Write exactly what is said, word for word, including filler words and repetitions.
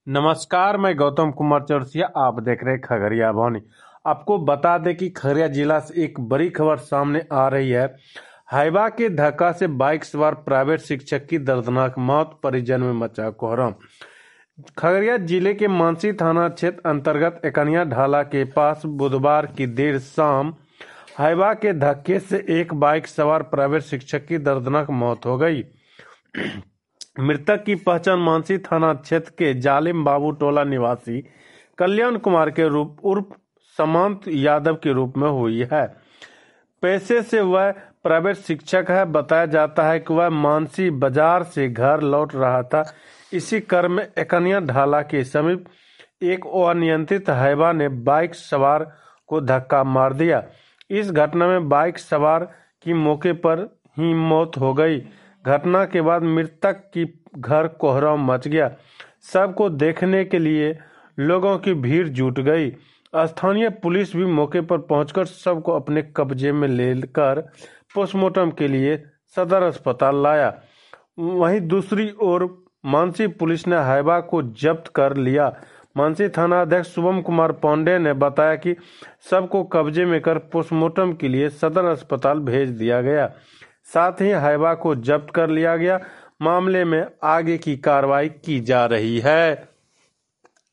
नमस्कार, मैं गौतम कुमार चौरसिया। आप देख रहे हैं खगड़िया भवानी। आपको बता दें कि खगड़िया जिला से एक बड़ी खबर सामने आ रही है। हाइवा के धक्का से बाइक सवार प्राइवेट शिक्षक की दर्दनाक मौत, परिजन में मचा कोहराम। खगड़िया जिले के मानसी थाना क्षेत्र अंतर्गत एकनिया ढाला के पास बुधवार की देर शाम हाइवा के धक्के से एक बाइक सवार प्राइवेट शिक्षक की दर्दनाक मौत हो गई। मृतक की पहचान मानसी थाना क्षेत्र के जालिम बाबू टोला निवासी कल्याण कुमार के रूप उर्फ समांत यादव के रूप में हुई है। पैसे से वह प्राइवेट शिक्षक है। बताया जाता है कि वह मानसी बाजार से घर लौट रहा था। इसी क्रम में एकनिया ढाला के समीप एक अनियंत्रित हाइवा ने बाइक सवार को धक्का मार दिया। इस घटना में बाइक सवार की मौके पर ही मौत हो गई। घटना के बाद मृतक की घर कोहराम मच गया। शव को देखने के लिए लोगों की भीड़ जुट गई। स्थानीय पुलिस भी मौके पर पहुंचकर शव को अपने कब्जे में लेकर पोस्टमार्टम के लिए सदर अस्पताल लाया। वहीं दूसरी ओर मानसी पुलिस ने हाइवा को जब्त कर लिया। मानसी थाना अध्यक्ष शुभम कुमार पांडे ने बताया कि शव को कब्जे में कर पोस्टमार्टम के लिए सदर अस्पताल भेज दिया गया। साथ ही हाइवा को जब्त कर लिया गया। मामले में आगे की कार्रवाई की जा रही है।